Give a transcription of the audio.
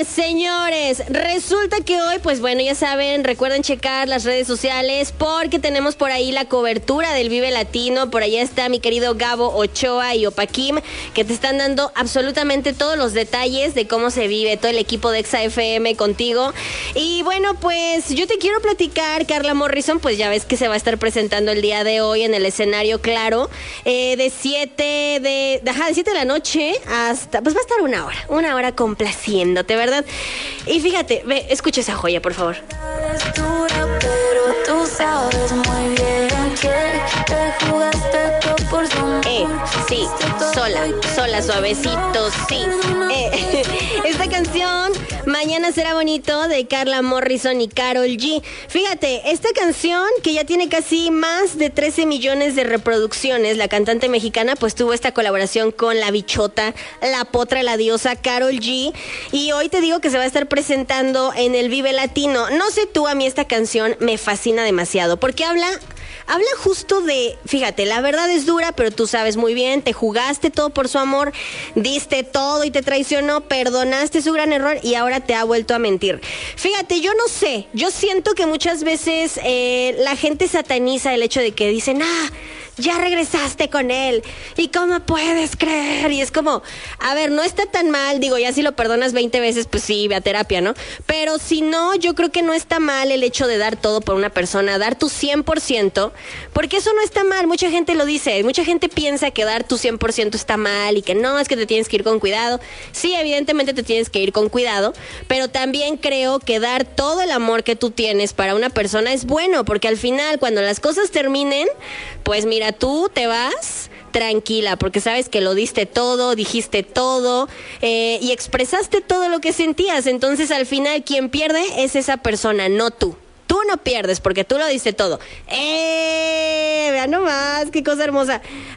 ver, señores, resulta que hoy, pues bueno, ya saben, recuerden checar las redes sociales porque tenemos por ahí la cobertura del Vive Latino. Por allá está mi querido Gabo Ochoa y Opaquim, que te están dando absolutamente todos los detalles de cómo se vive, todo el equipo de Exa FM contigo. Y bueno, pues yo te quiero platicar, Carla Morrison, pues ya ves que se va a estar presentando el día de hoy en el escenario Claro, de 7 de la noche hasta, pues va a estar una hora complaciéndote, ¿verdad? Y fíjate, ve, escucha esa joya, por favor. Sí, sola, suavecito, sí. Esta canción, Mañana será bonito, de Carla Morrison y Karol G. Fíjate, esta canción que ya tiene casi más de 13 millones de reproducciones, la cantante mexicana pues tuvo esta colaboración con la bichota, la potra, la diosa Karol G. Y hoy te digo que se va a estar presentando en el Vive Latino. No sé tú, a mí esta canción me fascina demasiado porque habla justo de, fíjate, la verdad es dura, pero tú sabes muy bien, te jugaste todo por su amor, diste todo y te traicionó, perdonaste su gran error y ahora te ha vuelto a mentir. Fíjate, yo no sé, yo siento que muchas veces la gente sataniza el hecho de que dicen, ya regresaste con él, ¿y cómo puedes creer? Y es como, a ver, no está tan mal, digo, ya si lo perdonas 20 veces, pues sí, ve a terapia, ¿no? Pero si no, yo creo que no está mal el hecho de dar todo por una persona, dar tu 100%, porque eso no está mal, mucha gente lo dice, mucha gente piensa que dar tu 100% está mal y que no, es que te tienes que ir con cuidado. Sí, evidentemente te tienes que ir con cuidado, pero también creo que dar todo el amor que tú tienes para una persona es bueno, porque al final, cuando las cosas terminen, pues mira, tú te vas tranquila, porque sabes que lo diste todo, dijiste todo y expresaste todo lo que sentías. Entonces, al final, quien pierde es esa persona, no tú. Tú no pierdes porque tú lo diste todo. Vean nomás, qué cosa hermosa.